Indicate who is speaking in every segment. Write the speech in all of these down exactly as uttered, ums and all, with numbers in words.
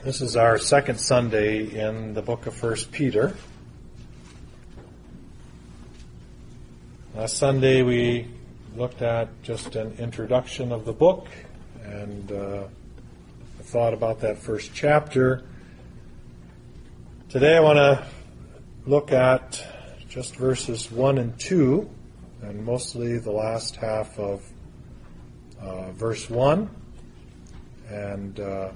Speaker 1: This is our second Sunday in the book of First Peter. Last Sunday we looked at just an introduction of the book and uh, thought about that first chapter. Today I want to look at just verses one and two, and mostly the last half of uh, verse one, and uh,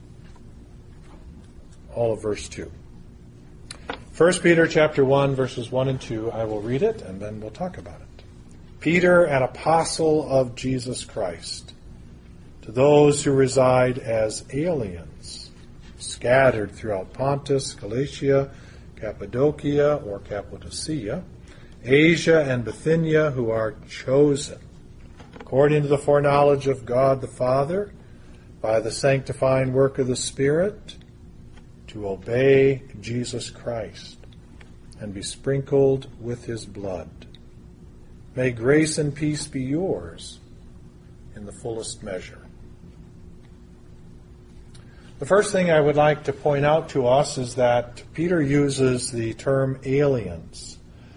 Speaker 1: all of verse two. First Peter chapter one, verses one and two, I will read it, and then we'll talk about it. Peter, an apostle of Jesus Christ, to those who reside as aliens, scattered throughout Pontus, Galatia, Cappadocia or Cappadocia, Asia and Bithynia, who are chosen, according to the foreknowledge of God the Father, by the sanctifying work of the Spirit, to obey Jesus Christ and be sprinkled with his blood. May grace and peace be yours in the fullest measure. The first thing I would like to point out to us is that Peter uses the term aliens.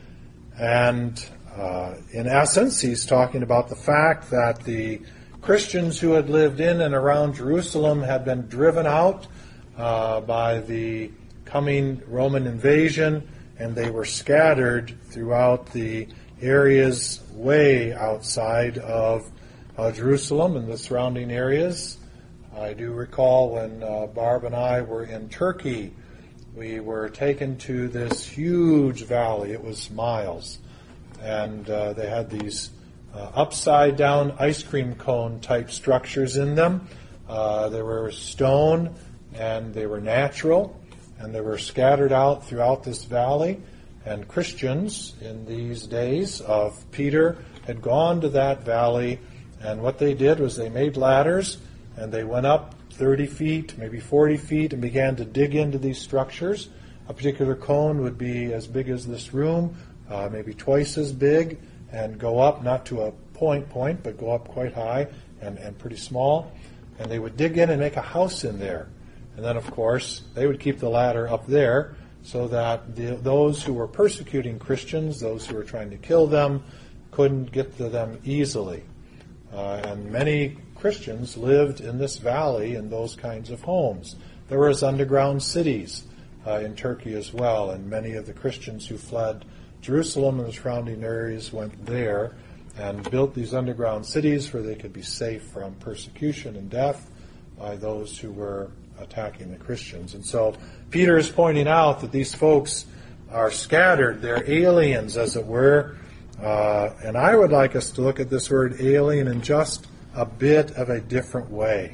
Speaker 1: And uh, in essence, he's talking about the fact that the Christians who had lived in and around Jerusalem had been driven out uh, by the coming Roman invasion, and they were scattered throughout the areas way outside of uh, Jerusalem and the surrounding areas. I do recall when uh, Barb and I were in Turkey, we were taken to this huge valley. It was miles. And uh, they had these uh, upside-down ice cream cone type structures in them. Uh, they were stone, and they were natural, and they were scattered out throughout this valley. And Christians in these days of Peter had gone to that valley, and what they did was they made ladders, and they went up thirty feet, maybe forty feet, and began to dig into these structures. A particular cone would be as big as this room, uh, maybe twice as big, and go up, not to a point point, but go up quite high and, and pretty small. And they would dig in and make a house in there. And then, of course, they would keep the ladder up there so that the, those who were persecuting Christians, those who were trying to kill them, couldn't get to them easily. Uh, and many Christians lived in this valley in those kinds of homes. There was underground cities uh, in Turkey as well, and many of the Christians who fled Jerusalem and the surrounding areas went there and built these underground cities where they could be safe from persecution and death by those who were attacking the Christians. And so Peter is pointing out that these folks are scattered. They're aliens, as it were. Uh, and I would like us to look at this word alien in just a bit of a different way.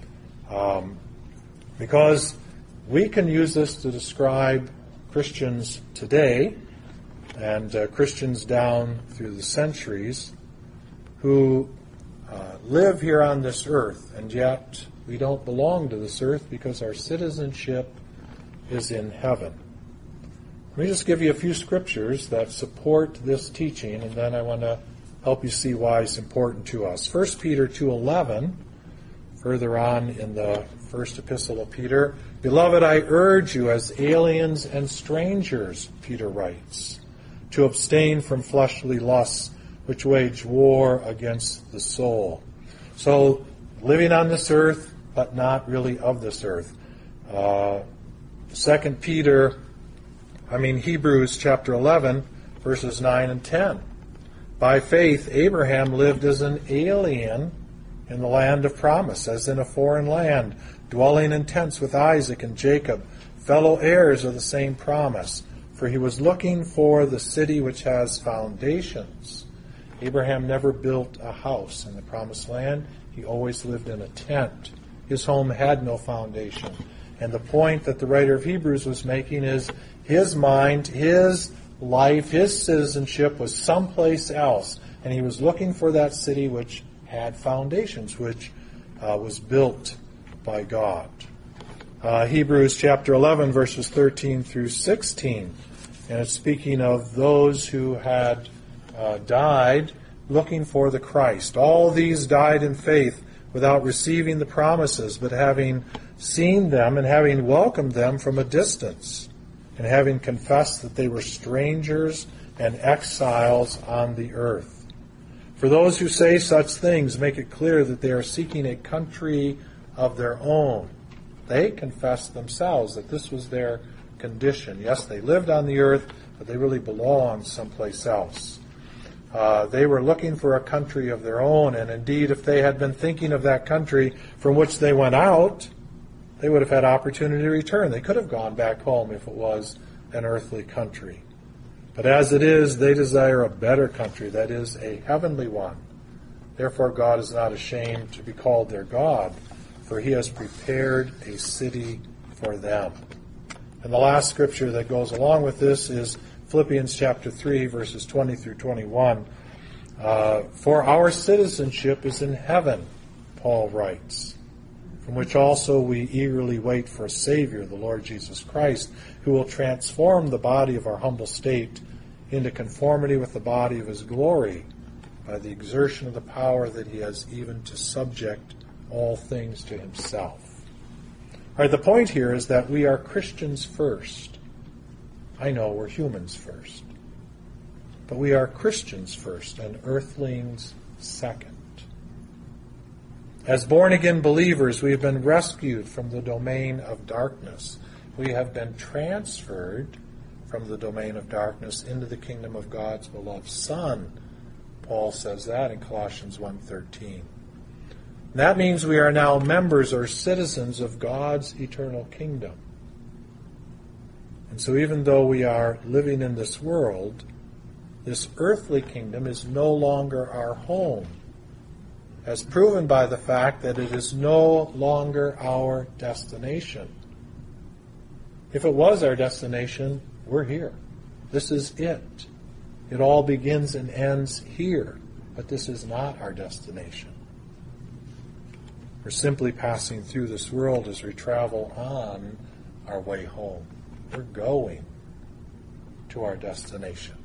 Speaker 1: Um, because we can use this to describe Christians today and uh, Christians down through the centuries who uh, live here on this earth, and yet we don't belong to this earth because our citizenship is in heaven. Let me just give you a few scriptures that support this teaching, and then I want to help you see why it's important to us. First Peter two eleven, further on in the first epistle of Peter, "Beloved, I urge you as aliens and strangers," Peter writes, "to abstain from fleshly lusts which wage war against the soul." So, living on this earth, but not really of this earth. Uh, Second Peter, I mean Hebrews chapter eleven, verses nine and ten. "By faith, Abraham lived as an alien in the land of promise, as in a foreign land, dwelling in tents with Isaac and Jacob, fellow heirs of the same promise. For he was looking for the city which has foundations." Abraham never built a house in the promised land. He always lived in a tent. His home had no foundation. And the point that the writer of Hebrews was making is his mind, his life, his citizenship was someplace else. And he was looking for that city which had foundations, which uh, was built by God. Uh, Hebrews chapter eleven, verses thirteen through sixteen. And it's speaking of those who had uh, died looking for the Christ. "All these died in faith without receiving the promises, but having seen them and having welcomed them from a distance, and having confessed that they were strangers and exiles on the earth. For those who say such things make it clear that they are seeking a country of their own. They confessed themselves that this was their condition. Yes, they lived on the earth, but they really belonged someplace else. Uh, they were looking for a country of their own, and indeed, if they had been thinking of that country from which they went out, they would have had opportunity to return. They could have gone back home if it was an earthly country. But as it is, they desire a better country, that is, a heavenly one. Therefore, God is not ashamed to be called their God, for he has prepared a city for them. And the last scripture that goes along with this is Philippians chapter three, verses twenty through twenty-one. Uh, For our citizenship is in heaven, Paul writes, from which also we eagerly wait for a Savior, the Lord Jesus Christ, who will transform the body of our humble state into conformity with the body of his glory by the exertion of the power that he has even to subject all things to himself. All right, the point here is that we are Christians first. I know we're humans first. But we are Christians first and earthlings second. As born-again believers, we have been rescued from the domain of darkness. We have been transferred from the domain of darkness into the kingdom of God's beloved Son. Paul says that in Colossians one thirteen. That means we are now members or citizens of God's eternal kingdom. And so even though we are living in this world, this earthly kingdom is no longer our home, as proven by the fact that it is no longer our destination. If it was our destination, we're here. This is it. It all begins and ends here, but this is not our destination. We're simply passing through this world as we travel on our way home. We're going to our destination.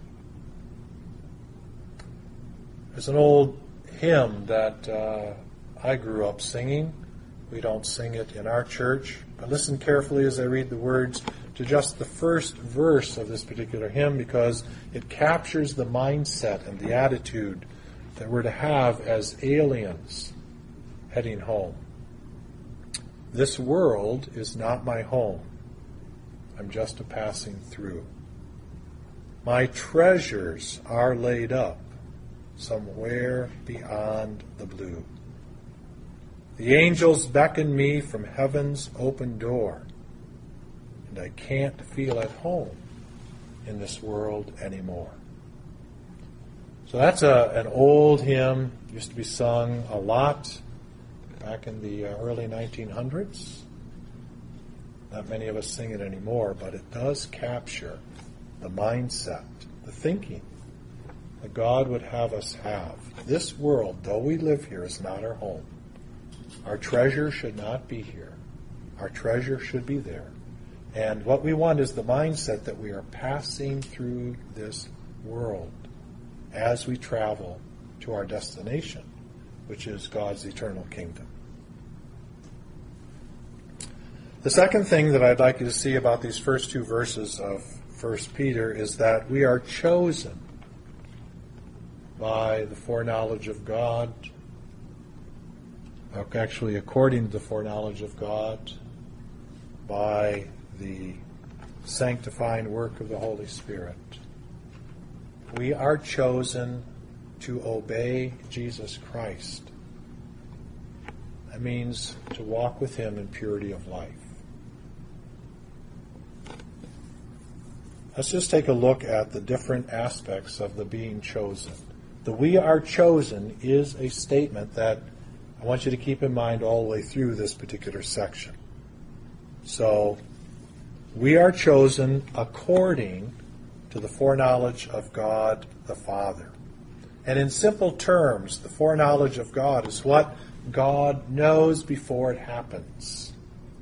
Speaker 1: There's an old hymn that uh, I grew up singing. We don't sing it in our church, but listen carefully as I read the words to just the first verse of this particular hymn, because it captures the mindset and the attitude that we're to have as aliens heading home. This world is not my home. I'm just a passing through. My treasures are laid up somewhere beyond the blue. The angels beckon me from heaven's open door, and I can't feel at home in this world anymore. So that's a, an old hymn, used to be sung a lot back in the uh, early nineteen hundreds. Not many of us sing it anymore, but it does capture the mindset, the thinking that God would have us have. This world, though we live here, is not our home. Our treasure should not be here. Our treasure should be there. And what we want is the mindset that we are passing through this world as we travel to our destination, which is God's eternal kingdom. The second thing that I'd like you to see about these first two verses of First Peter is that we are chosen by the foreknowledge of God, actually according to the foreknowledge of God, by the sanctifying work of the Holy Spirit. We are chosen to obey Jesus Christ. That means to walk with him in purity of life. Let's just take a look at the different aspects of the being chosen. The we are chosen is a statement that I want you to keep in mind all the way through this particular section. So, we are chosen according to the foreknowledge of God the Father. And in simple terms, the foreknowledge of God is what God knows before it happens.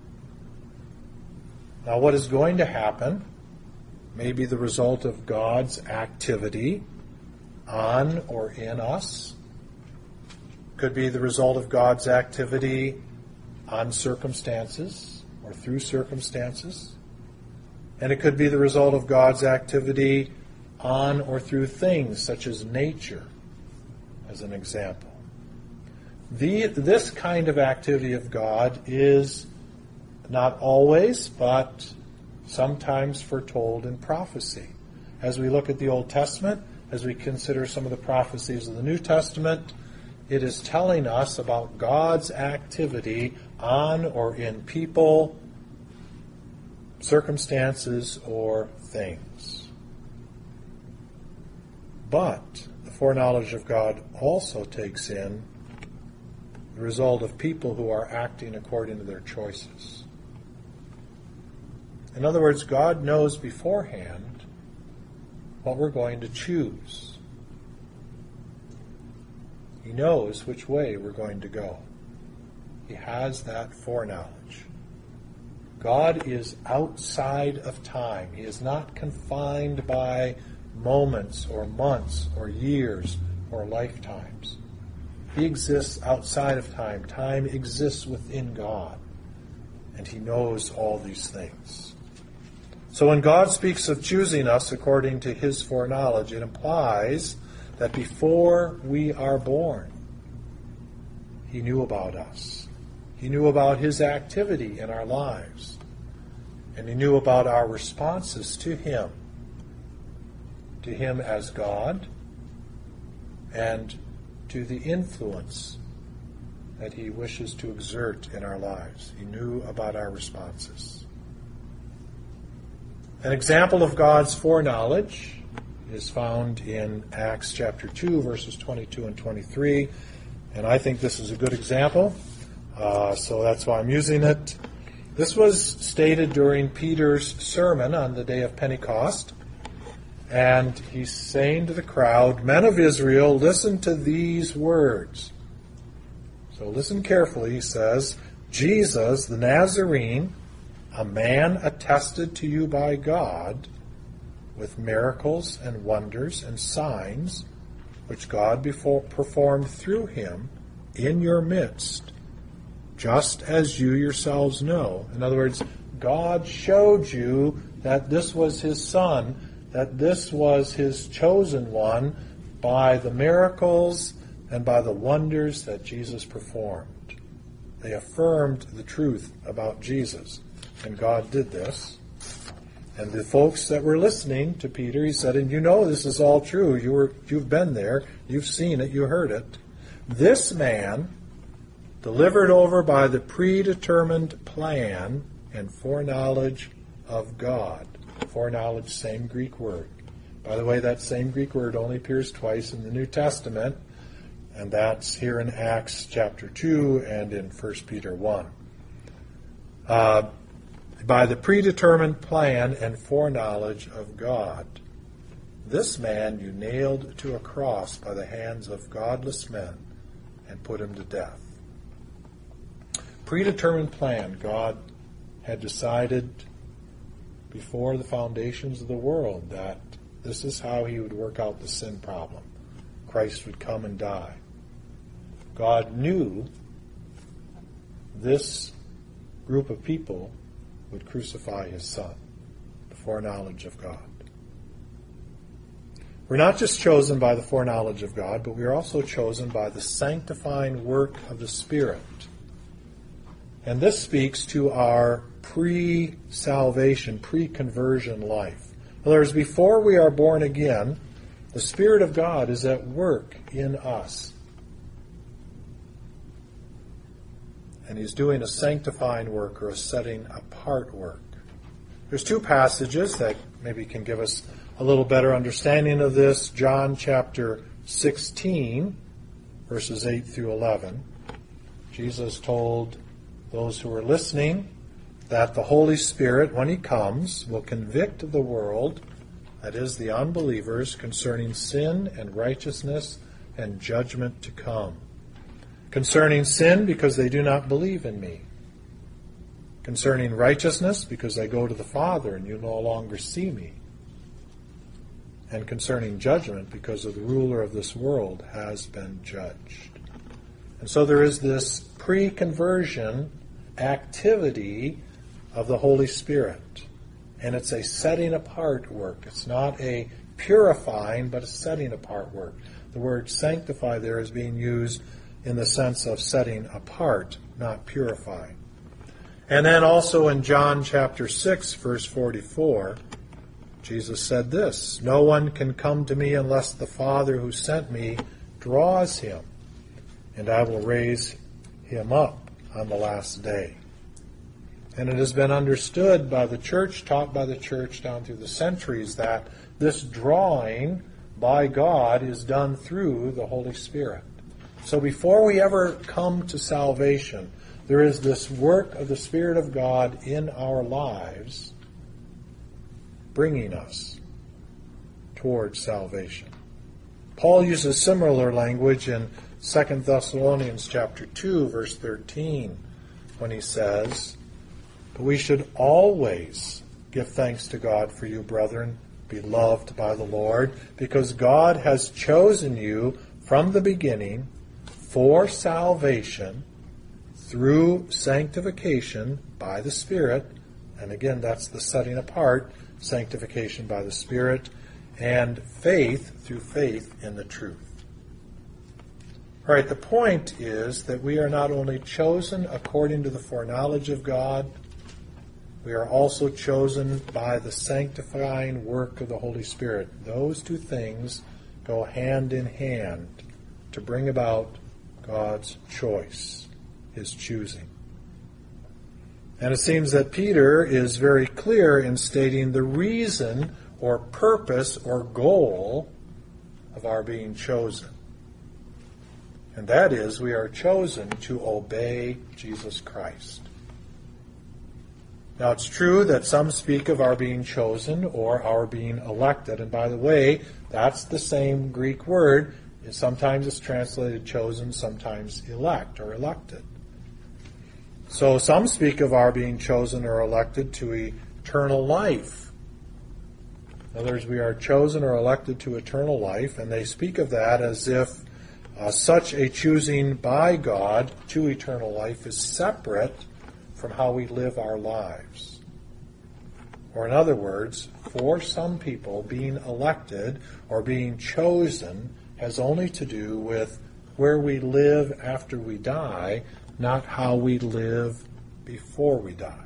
Speaker 1: Now, what is going to happen may be the result of God's activity on or in us. Could be the result of God's activity on circumstances or through circumstances. And it could be the result of God's activity on or through things such as nature, as an example. The, this kind of activity of God is not always, but sometimes foretold in prophecy. As we look at the Old Testament, as we consider some of the prophecies of the New Testament, it is telling us about God's activity on or in people, circumstances, or things. But the foreknowledge of God also takes in the result of people who are acting according to their choices. In other words, God knows beforehand what we're going to choose. He knows which way we're going to go. He has that foreknowledge. God is outside of time. He is not confined by moments or months or years or lifetimes. He exists outside of time. Time exists within God. And He knows all these things. So when God speaks of choosing us according to His foreknowledge, it implies that before we are born, He knew about us. He knew about His activity in our lives. And He knew about our responses to Him. To Him as God, and to the influence that He wishes to exert in our lives. He knew about our responses. An example of God's foreknowledge is found in Acts chapter two, verses twenty-two and twenty-three. And I think this is a good example, uh, so that's why I'm using it. This was stated during Peter's sermon on the day of Pentecost. And he's saying to the crowd, "Men of Israel, listen to these words." So listen carefully. He says, "Jesus, the Nazarene, a man attested to you by God with miracles and wonders and signs, which God before performed through him in your midst, just as you yourselves know." In other words, God showed you that this was His Son, that this was His chosen one, by the miracles and by the wonders that Jesus performed. They affirmed the truth about Jesus, and God did this. And the folks that were listening to Peter, he said, "And you know this is all true. You were, you've been there. You've seen it. You heard it. This man, delivered over by the predetermined plan and foreknowledge of God." Foreknowledge, same Greek word. By the way, that same Greek word only appears twice in the New Testament, and that's here in Acts chapter two and in First Peter one. Uh, by the predetermined plan and foreknowledge of God, this man you nailed to a cross by the hands of godless men and put him to death. Predetermined plan. God had decided before the foundations of the world that this is how He would work out the sin problem. Christ would come and die. God knew this group of people would crucify His Son. The foreknowledge of God. We're not just chosen by the foreknowledge of God, but we are also chosen by the sanctifying work of the Spirit. And this speaks to our pre-salvation, pre-conversion life. In other words, before we are born again, the Spirit of God is at work in us. And He's doing a sanctifying work or a setting apart work. There's two passages that maybe can give us a little better understanding of this. John chapter sixteen, verses eight through eleven. Jesus told those who were listening that the Holy Spirit, when He comes, will convict the world, that is, the unbelievers, concerning sin and righteousness and judgment to come. Concerning sin, because they do not believe in me. Concerning righteousness, because I go to the Father and you no longer see me. And concerning judgment, because of the ruler of this world has been judged. And so there is this pre-conversion activity of the Holy Spirit. And it's a setting apart work. It's not a purifying, but a setting apart work. The word sanctify there is being used in the sense of setting apart, not purifying. And then also in John chapter six, verse forty-four, Jesus said this, "No one can come to me unless the Father who sent me draws him, and I will raise him up on the last day." And it has been understood by the church, taught by the church down through the centuries, that this drawing by God is done through the Holy Spirit. So before we ever come to salvation, there is this work of the Spirit of God in our lives bringing us towards salvation. Paul uses similar language in Second Thessalonians chapter two, verse thirteen, when he says, "But we should always give thanks to God for you, brethren, beloved by the Lord, because God has chosen you from the beginning for salvation through sanctification by the Spirit," and again, that's the setting apart, sanctification by the Spirit, and faith through faith in the truth. All right, the point is that we are not only chosen according to the foreknowledge of God, we are also chosen by the sanctifying work of the Holy Spirit. Those two things go hand in hand to bring about God's choice, his choosing. And it seems that Peter is very clear in stating the reason or purpose or goal of our being chosen. And that is, we are chosen to obey Jesus Christ. Now, it's true that some speak of our being chosen or our being elected. And by the way, that's the same Greek word. Sometimes it's translated chosen, sometimes elect or elected. So some speak of our being chosen or elected to eternal life. In other words, we are chosen or elected to eternal life, and they speak of that as if uh, such a choosing by God to eternal life is separate from how we live our lives. Or in other words, for some people, being elected or being chosen has only to do with where we live after we die, not how we live before we die.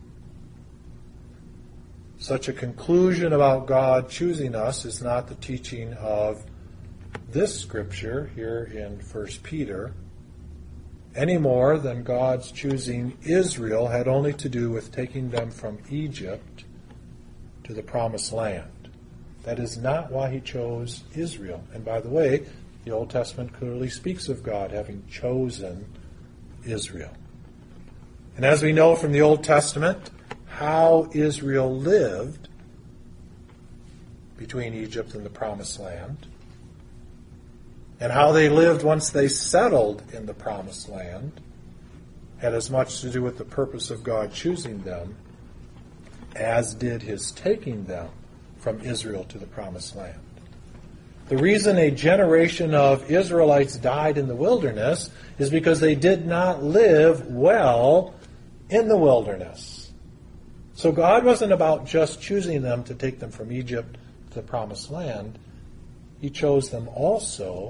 Speaker 1: Such a conclusion about God choosing us is not the teaching of this scripture here in First Peter, any more than God's choosing Israel had only to do with taking them from Egypt to the Promised Land. That is not why he chose Israel. And by the way, the Old Testament clearly speaks of God having chosen Israel. And as we know from the Old Testament, how Israel lived between Egypt and the Promised Land, and how they lived once they settled in the Promised Land, had as much to do with the purpose of God choosing them as did his taking them from Israel to the Promised Land. The reason a generation of Israelites died in the wilderness is because they did not live well in the wilderness. So God wasn't about just choosing them to take them from Egypt to the Promised Land. He chose them also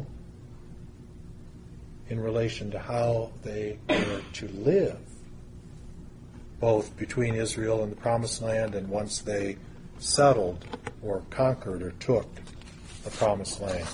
Speaker 1: in relation to how they were to live, both between Israel and the Promised Land and once they settled or conquered or took the Promised Land.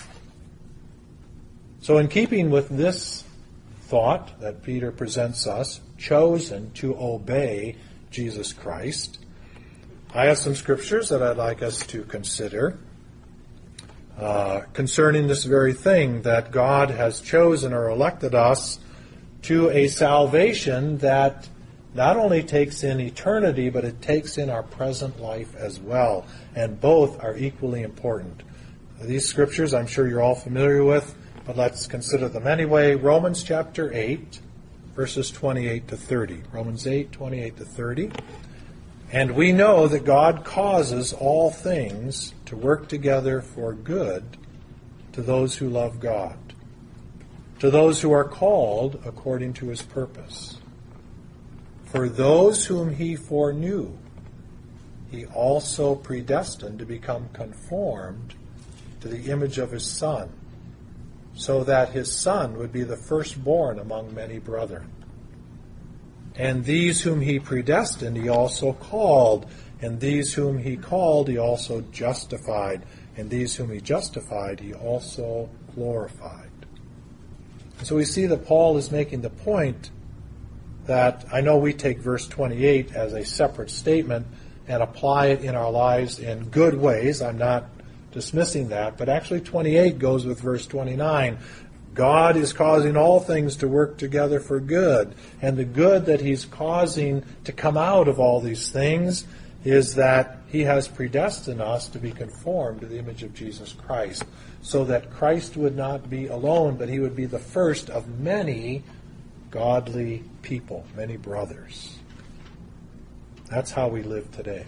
Speaker 1: So in keeping with this thought that Peter presents us, chosen to obey Jesus Christ, I have some scriptures that I'd like us to consider uh, concerning this very thing, that God has chosen or elected us to a salvation that not only takes in eternity, but it takes in our present life as well. And both are equally important. These scriptures I'm sure you're all familiar with, but let's consider them anyway. Romans chapter eight, verses twenty-eight to thirty. Romans eight, twenty-eight to thirty. And we know that God causes all things to work together for good to those who love God, to those who are called according to his purpose. For those whom he foreknew, he also predestined to become conformed to the image of his Son, so that his Son would be the firstborn among many brethren. And these whom he predestined, he also called. And these whom he called, he also justified. And these whom he justified, he also glorified. And so we see that Paul is making the point that, I know we take verse twenty-eight as a separate statement and apply it in our lives in good ways. I'm not dismissing that. But actually twenty-eight goes with verse twenty-nine. God is causing all things to work together for good. And the good that he's causing to come out of all these things is that he has predestined us to be conformed to the image of Jesus Christ, so that Christ would not be alone, but he would be the first of many godly people, many brothers. That's how we live today.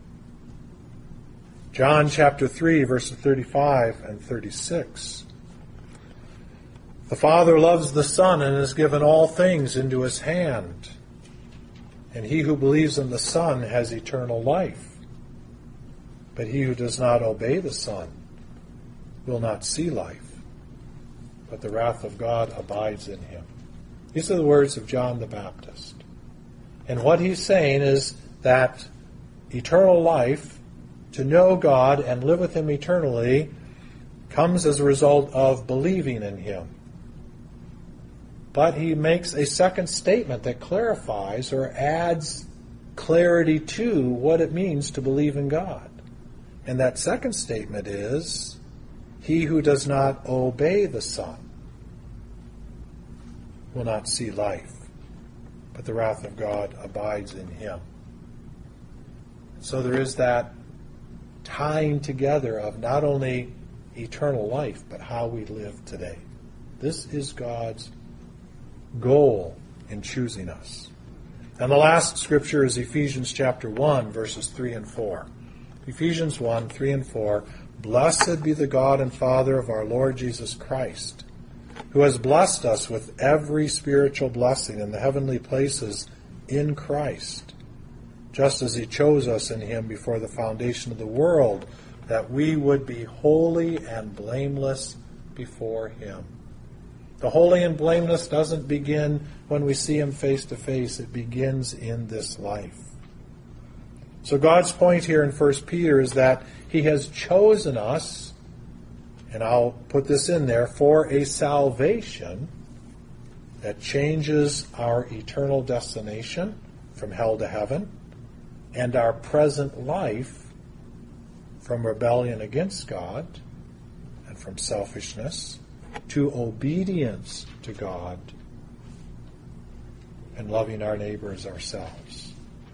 Speaker 1: John chapter three, verses thirty-five and thirty-six. The Father loves the Son and has given all things into his hand. And he who believes in the Son has eternal life. But he who does not obey the Son will not see life, but the wrath of God abides in him. These are the words of John the Baptist. And what he's saying is that eternal life, to know God and live with him eternally, comes as a result of believing in him. But he makes a second statement that clarifies or adds clarity to what it means to believe in God. And that second statement is, he who does not obey the Son will not see life, but the wrath of God abides in him. So there is that tying together of not only eternal life, but how we live today. This is God's goal in choosing us. And the last scripture is Ephesians chapter one, verses three and four. Ephesians one, three and four. Blessed be the God and Father of our Lord Jesus Christ, who has blessed us with every spiritual blessing in the heavenly places in Christ, just as he chose us in him before the foundation of the world, that we would be holy and blameless before him. The holy and blameless doesn't begin when we see him face to face. It begins in this life. So God's point here in First Peter is that he has chosen us, and I'll put this in there, for a salvation that changes our eternal destination from hell to heaven and our present life from rebellion against God and from selfishness to obedience to God and loving our neighbor as ourselves.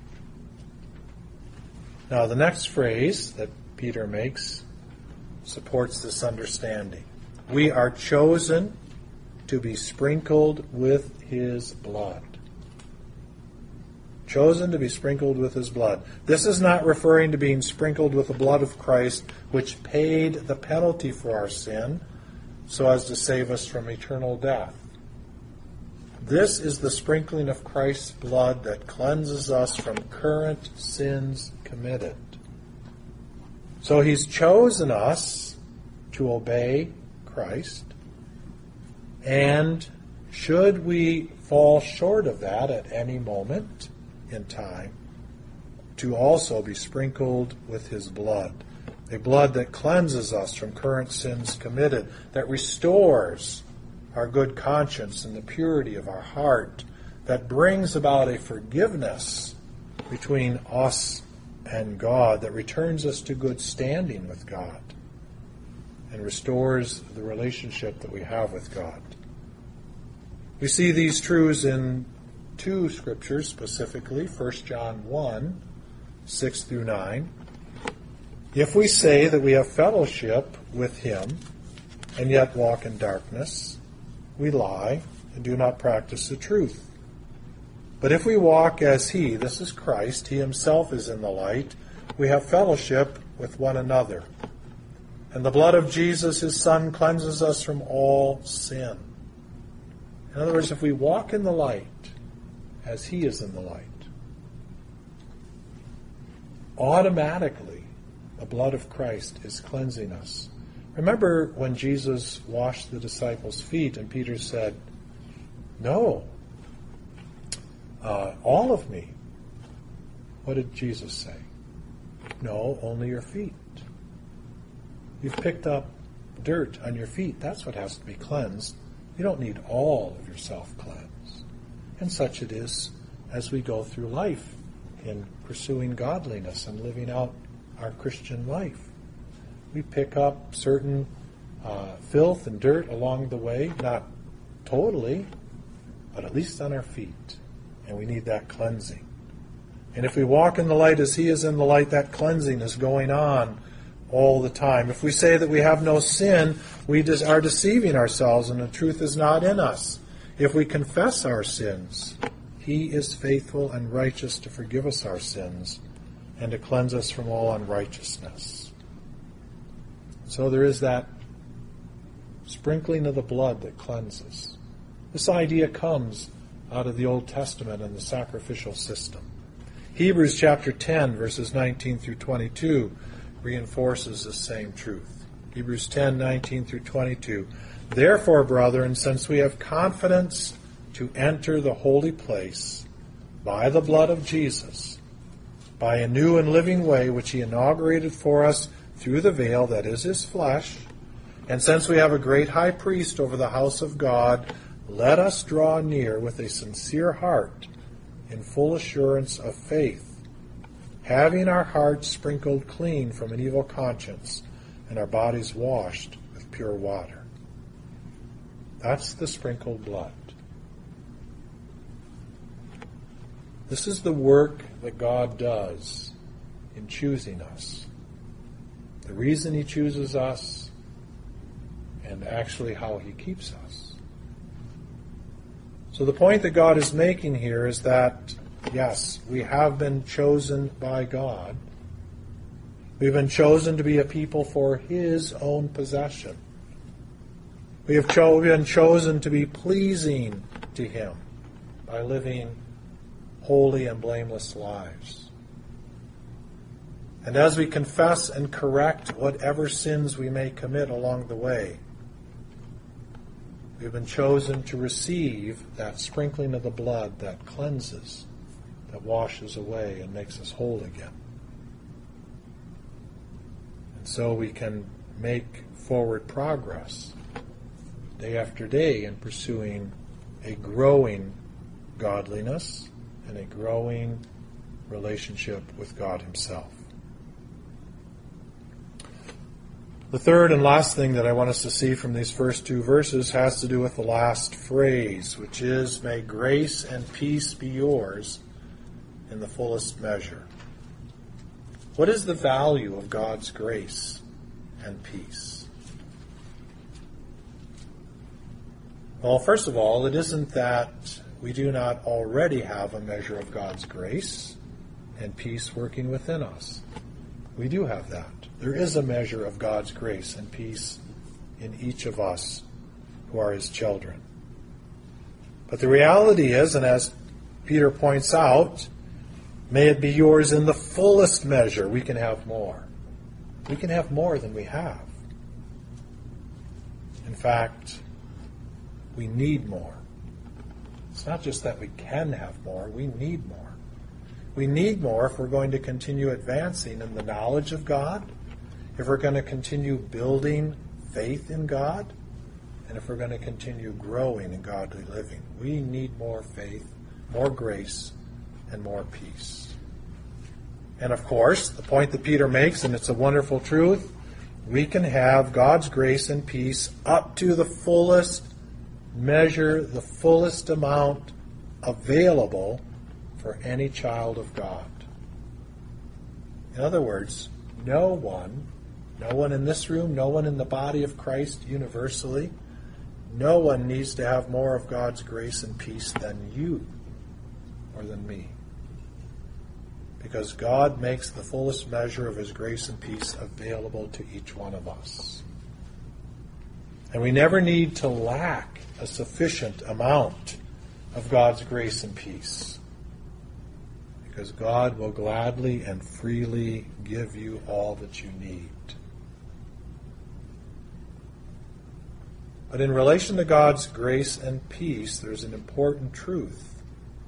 Speaker 1: Now, the next phrase that Peter makes supports this understanding. We are chosen to be sprinkled with his blood. Chosen to be sprinkled with his blood. This is not referring to being sprinkled with the blood of Christ, which paid the penalty for our sin, so as to save us from eternal death. This is the sprinkling of Christ's blood that cleanses us from current sins committed. So he's chosen us to obey Christ, and should we fall short of that at any moment in time, to also be sprinkled with his blood. A blood that cleanses us from current sins committed, that restores our good conscience and the purity of our heart, that brings about a forgiveness between us and God, that returns us to good standing with God and restores the relationship that we have with God. We see these truths in two scriptures specifically, First John one, six through nine. If we say that we have fellowship with him and yet walk in darkness, we lie and do not practice the truth. But if we walk as he, this is Christ, he himself is in the light, we have fellowship with one another. And the blood of Jesus, his Son, cleanses us from all sin. In other words, if we walk in the light as he is in the light, automatically the blood of Christ is cleansing us. Remember when Jesus washed the disciples' feet and Peter said, "No, uh, all of me." What did Jesus say? "No, only your feet. You've picked up dirt on your feet. That's what has to be cleansed. You don't need all of yourself cleansed." And such it is as we go through life in pursuing godliness and living out our Christian life. We pick up certain uh, filth and dirt along the way, not totally, but at least on our feet. And we need that cleansing. And if we walk in the light as He is in the light, that cleansing is going on all the time. If we say that we have no sin, we just are deceiving ourselves and the truth is not in us. If we confess our sins, He is faithful and righteous to forgive us our sins and to cleanse us from all unrighteousness. So there is that sprinkling of the blood that cleanses. This idea comes out of the Old Testament and the sacrificial system. Hebrews chapter ten, verses nineteen through twenty-two reinforces the same truth. Hebrews ten, nineteen through twenty-two. "Therefore, brethren, since we have confidence to enter the holy place by the blood of Jesus, by a new and living way which He inaugurated for us through the veil, that is His flesh, and since we have a great high priest over the house of God, let us draw near with a sincere heart, in full assurance of faith, having our hearts sprinkled clean from an evil conscience and our bodies washed with pure water." That's the sprinkled blood. This is the work that God does in choosing us. The reason He chooses us, and actually how He keeps us. So the point that God is making here is that, yes, we have been chosen by God. We've been chosen to be a people for His own possession. We have cho- been chosen to be pleasing to Him by living holy and blameless lives. And as we confess and correct whatever sins we may commit along the way, we've been chosen to receive that sprinkling of the blood that cleanses, that washes away and makes us whole again. And so we can make forward progress day after day in pursuing a growing godliness and a growing relationship with God Himself. The third and last thing that I want us to see from these first two verses has to do with the last phrase, which is, "May grace and peace be yours in the fullest measure." What is the value of God's grace and peace? Well, first of all, it isn't that we do not already have a measure of God's grace and peace working within us. We do have that. There is a measure of God's grace and peace in each of us who are His children. But the reality is, and as Peter points out, may it be yours in the fullest measure. We can have more. We can have more than we have. In fact, we need more. It's not just that we can have more, we need more. We need more if we're going to continue advancing in the knowledge of God, if we're going to continue building faith in God, and if we're going to continue growing in godly living. We need more faith, more grace, and more peace. And of course, the point that Peter makes, and it's a wonderful truth, we can have God's grace and peace up to the fullest measure, the fullest amount available for any child of God. In other words, no one, no one in this room, no one in the body of Christ universally, no one needs to have more of God's grace and peace than you or than me. Because God makes the fullest measure of His grace and peace available to each one of us. And we never need to lack a sufficient amount of God's grace and peace. because God will gladly and freely give you all that you need. But in relation to God's grace and peace, there's an important truth.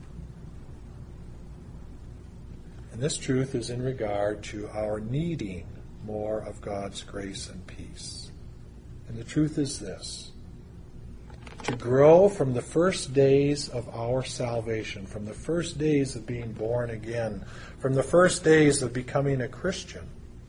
Speaker 1: And this truth is in regard to our needing more of God's grace and peace. And the truth is this: to grow from the first days of our salvation, from the first days of being born again, from the first days of becoming a Christian.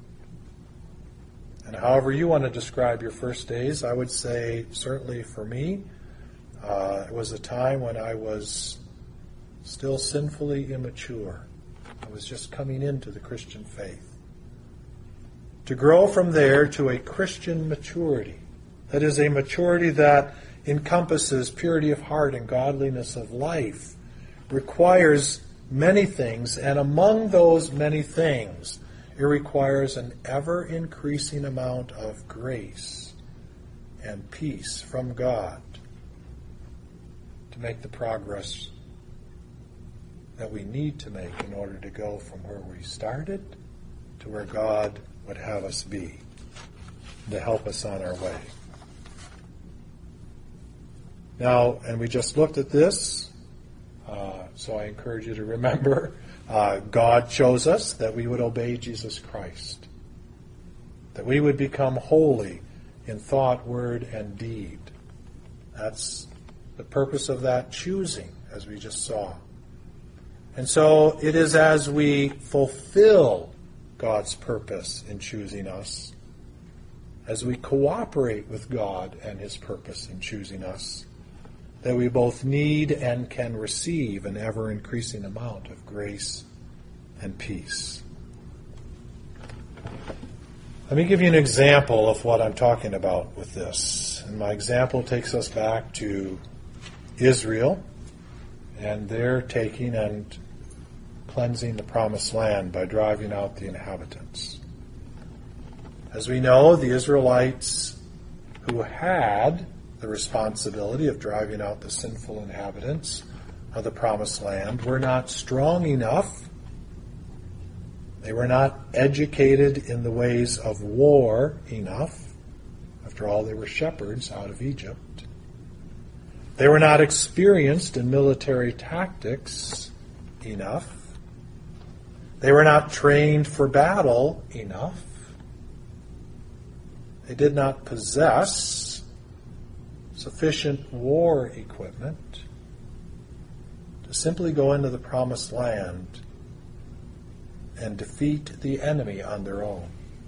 Speaker 1: And however you want to describe your first days, I would say, certainly for me, uh, it was a time when I was still sinfully immature. I was just coming into the Christian faith. To grow from there to a Christian maturity, that is, a maturity that encompasses purity of heart and godliness of life, requires many things, and among those many things, it requires an ever-increasing amount of grace and peace from God to make the progress that we need to make in order to go from where we started to where God would have us be, to help us on our way. Now, and we just looked at this, uh, so I encourage you to remember, uh, God chose us that we would obey Jesus Christ, that we would become holy in thought, word, and deed. That's the purpose of that choosing, as we just saw. And so it is as we fulfill God's purpose in choosing us, as we cooperate with God and His purpose in choosing us, that we both need and can receive an ever-increasing amount of grace and peace. Let me give you an example of what I'm talking about with this. And my example takes us back to Israel and their taking and cleansing the promised land by driving out the inhabitants. As we know, the Israelites who had the responsibility of driving out the sinful inhabitants of the promised land were not strong enough. They were not educated in the ways of war enough. After all, they were shepherds out of Egypt. They were not experienced in military tactics enough. They were not trained for battle enough. They did not possess sufficient war equipment to simply go into the promised land and defeat the enemy on their own.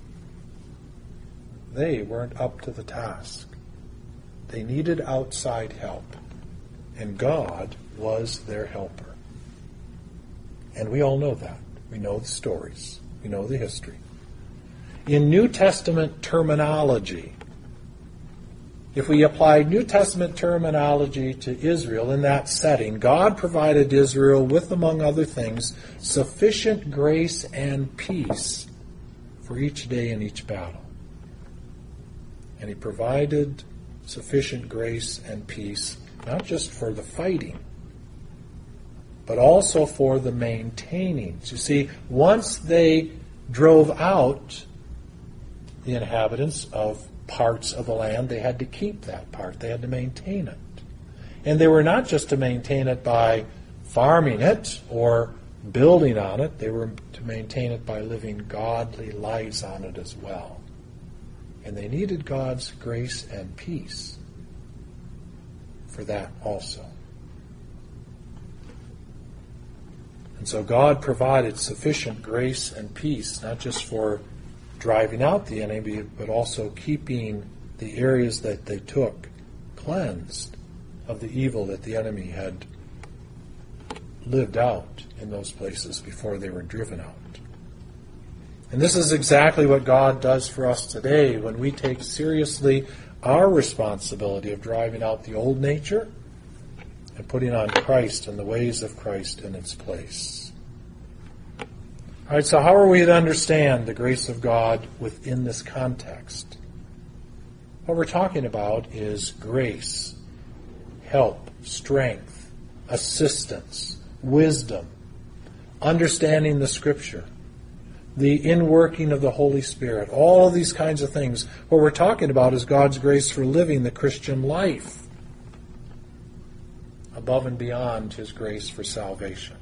Speaker 1: They weren't up to the task. They needed outside help, and God was their helper. And we all know that. We know the stories. We know the history. In New Testament terminology, if we applied New Testament terminology to Israel in that setting, God provided Israel with, among other things, sufficient grace and peace for each day and each battle. And He provided sufficient grace and peace, not just for the fighting, but also for the maintaining. You see, once they drove out the inhabitants of parts of the land, they had to keep that part. They had to maintain it. And they were not just to maintain it by farming it or building on it. They were to maintain it by living godly lives on it as well. And they needed God's grace and peace for that also. And so God provided sufficient grace and peace, not just for driving out the enemy, but also keeping the areas that they took cleansed of the evil that the enemy had lived out in those places before they were driven out. And this is exactly what God does for us today when we take seriously our responsibility of driving out the old nature and putting on Christ and the ways of Christ in its place. All right, so how are we to understand the grace of God within this context? What we're talking about is grace, help, strength, assistance, wisdom, understanding the Scripture, the inworking of the Holy Spirit, all of these kinds of things. What we're talking about is God's grace for living the Christian life above and beyond His grace for salvation.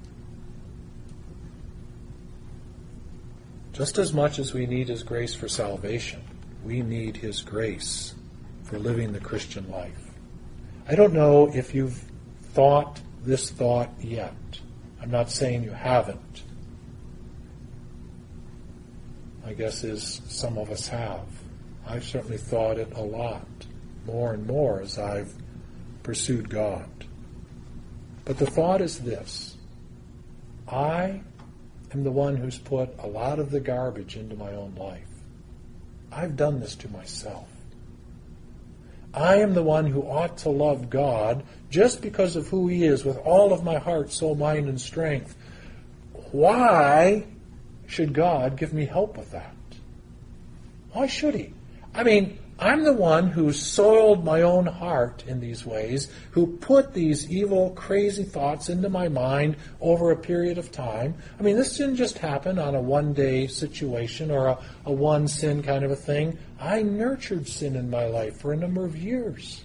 Speaker 1: Just as much as we need His grace for salvation, we need His grace for living the Christian life. I don't know if you've thought this thought yet. I'm not saying you haven't. My guess is some of us have. I've certainly thought it a lot, more and more as I've pursued God. But the thought is this: I am the one who's put a lot of the garbage into my own life. I've done this to myself. I am the one who ought to love God just because of who He is with all of my heart, soul, mind, and strength. Why should God give me help with that? Why should He? I mean, I'm the one who soiled my own heart in these ways, who put these evil, crazy thoughts into my mind over a period of time. I mean, this didn't just happen on a one-day situation or a, a one sin kind of a thing. I nurtured sin in my life for a number of years.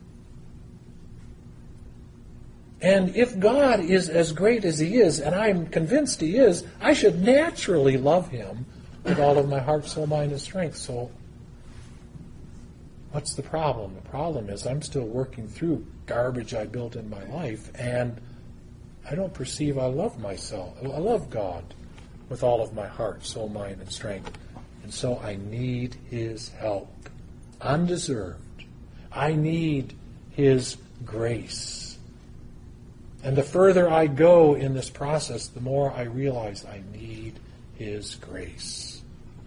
Speaker 1: And if God is as great as He is, and I'm convinced He is, I should naturally love Him with all of my heart, soul, mind, and strength. So what's the problem? The problem is I'm still working through garbage I built in my life, and I don't perceive I love myself. I love God with all of my heart, soul, mind, and strength. And so I need His help. Undeserved. I need His grace. And the further I go in this process, the more I realize I need His grace.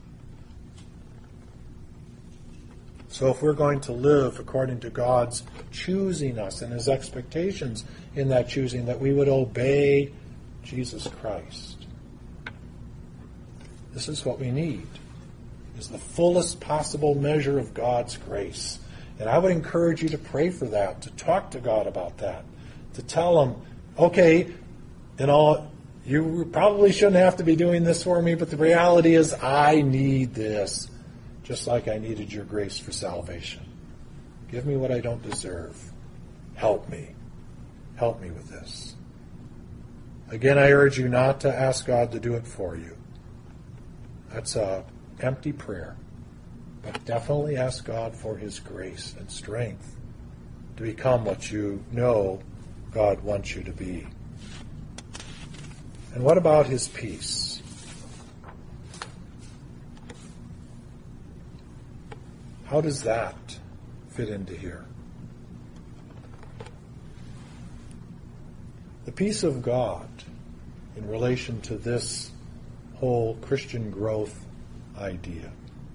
Speaker 1: So if we're going to live according to God's choosing us and His expectations in that choosing, that we would obey Jesus Christ, this is what we need, is the fullest possible measure of God's grace. And I would encourage you to pray for that, to talk to God about that, to tell Him, okay, you know, you probably shouldn't have to be doing this for me, but the reality is I need this, just like I needed your grace for salvation. Give me what I don't deserve. Help me. Help me with this. Again, I urge you not to ask God to do it for you. That's an empty prayer. But definitely ask God for His grace and strength to become what you know God wants you to be. And what about His peace? How does that fit into here? The peace of God in relation to this whole Christian growth idea,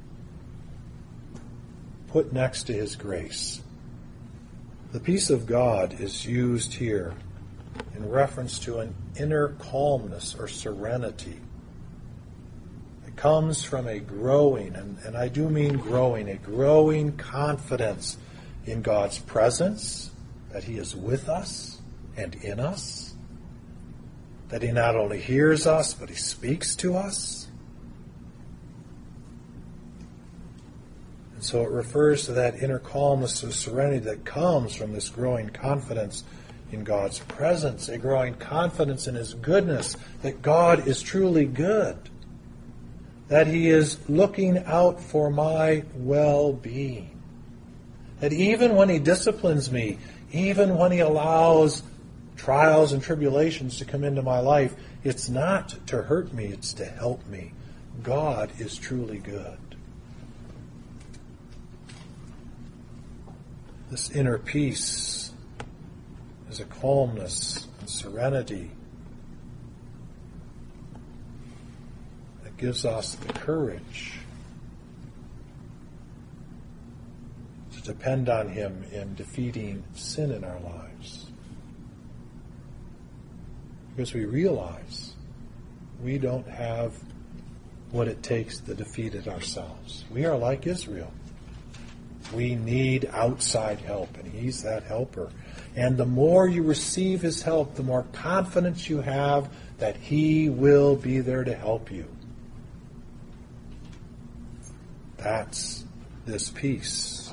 Speaker 1: put next to His grace. The peace of God is used here in reference to an inner calmness or serenity. It comes from a growing, and, and I do mean growing, a growing confidence in God's presence, that He is with us and in us, that He not only hears us, but He speaks to us. So it refers to that inner calmness or serenity that comes from this growing confidence in God's presence, a growing confidence in His goodness, that God is truly good, that He is looking out for my well-being, that even when He disciplines me, even when He allows trials and tribulations to come into my life, it's not to hurt me, it's to help me. God is truly good. This inner peace is a calmness and serenity that gives us the courage to depend on Him in defeating sin in our lives. Because we realize we don't have what it takes to defeat it ourselves. We are like Israel. We need outside help, and He's that helper. And the more you receive his help, the more confidence you have that he will be there to help you. That's this peace.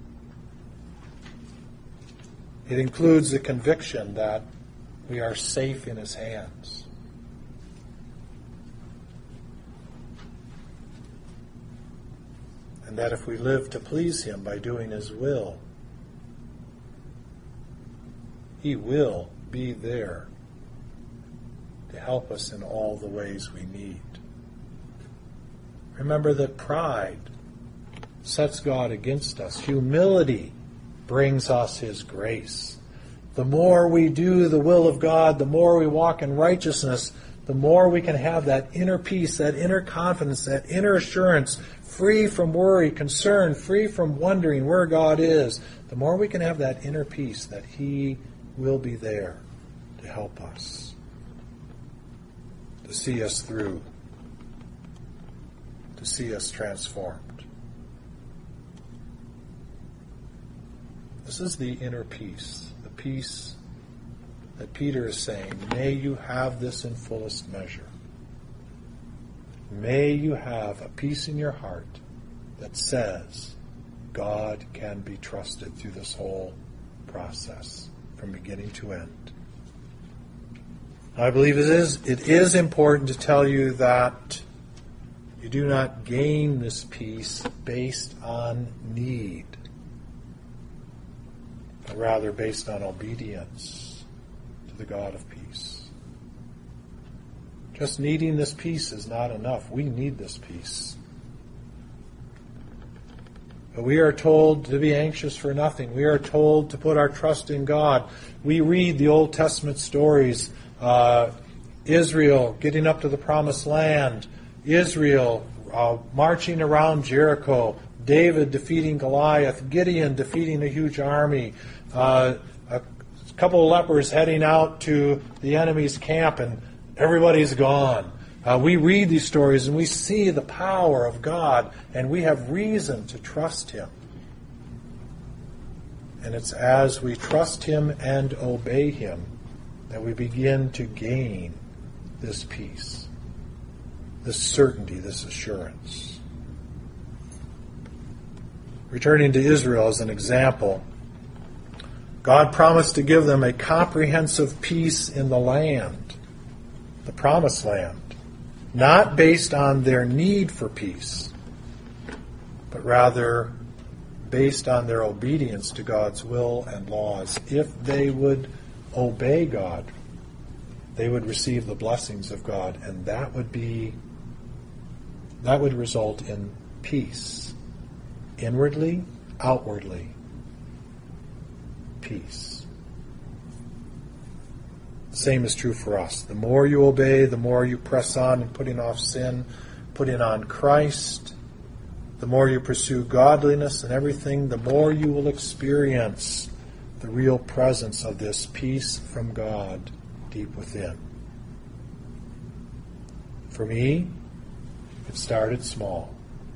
Speaker 1: It includes the conviction that we are safe in his hands. And that if we live to please him by doing his will, he will be there to help us in all the ways we need. Remember that pride sets God against us. Humility brings us his grace. The more we do the will of God, the more we walk in righteousness, the more we can have that inner peace, that inner confidence, that inner assurance, free from worry, concern, free from wondering where God is. The more we can have that inner peace that he will be there to help us, to see us through, to see us transformed. This is the inner peace, the peace that Peter is saying, may you have this in fullest measure. May you have a peace in your heart that says God can be trusted through this whole process from beginning to end. I believe it is, it is important to tell you that you do not gain this peace based on need, but rather based on obedience to the God of peace. Just needing this peace is not enough. We need this peace. But we are told to be anxious for nothing. We are told to put our trust in God. We read the Old Testament stories, uh, Israel getting up to the Promised Land, Israel uh, marching around Jericho, David defeating Goliath, Gideon defeating a huge army, uh, a couple of lepers heading out to the enemy's camp, and everybody's gone. Uh, we read these stories and we see the power of God, and we have reason to trust him. And it's as we trust him and obey him that we begin to gain this peace, this certainty, this assurance. Returning to Israel as an example, God promised to give them a comprehensive peace in the land, the Promised Land. Not based on their need for peace, but rather based on their obedience to God's will and laws. If they would obey God, they would receive the blessings of God, and that would be, that would result in peace. Inwardly, outwardly, peace. The same is true for us. The more you obey, the more you press on in putting off sin, putting on Christ, the more you pursue godliness and everything, the more you will experience the real presence of this peace from God deep within. For me, it started small.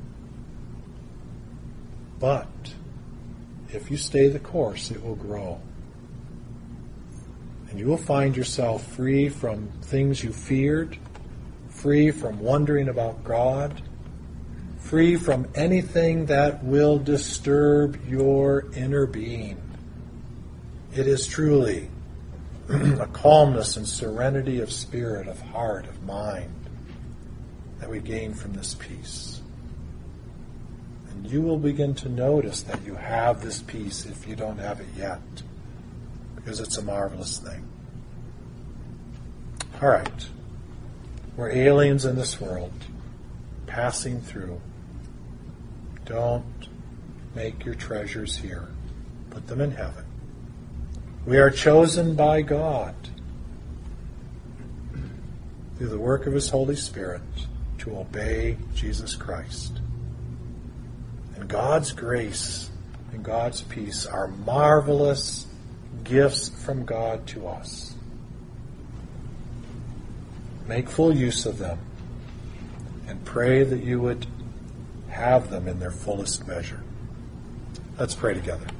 Speaker 1: But if you stay the course, it will grow. And you will find yourself free from things you feared, free from wondering about God, free from anything that will disturb your inner being. It is truly a calmness and serenity of spirit, of heart, of mind that we gain from this peace. And you will begin to notice that you have this peace if you don't have it yet, because it's a marvelous thing. All right. We're aliens in this world, passing through. Don't make your treasures here. Put them in heaven. We are chosen by God through the work of his Holy Spirit to obey Jesus Christ. And God's grace and God's peace are marvelous gifts from God to us. Make full use of them and pray that you would have them in their fullest measure. Let's pray together.